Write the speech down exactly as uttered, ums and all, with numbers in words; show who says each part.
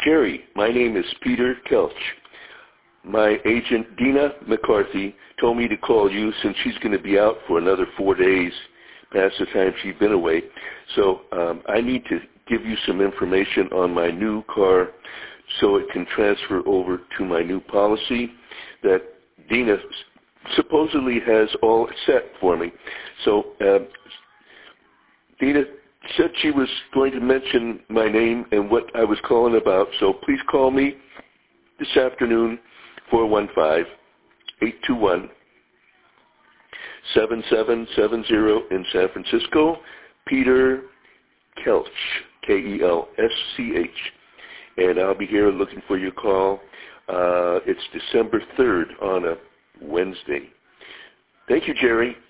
Speaker 1: Jerry, my name is Peter Kelch. My agent, Dina McCarthy, told me to call you since she's going to be out for another four days past the time she's been away. So um, I need to give you some information on my new car so it can transfer over to my new policy that Dina supposedly has all set for me. So uh, Dina said she was going to mention my name and what I was calling about, so please call me this afternoon, four one five, eight two one, seven seven seven zero in San Francisco, Peter Kelch, K E L S C H, and I'll be here looking for your call. Uh, it's December third on a Wednesday. Thank you, Jerry.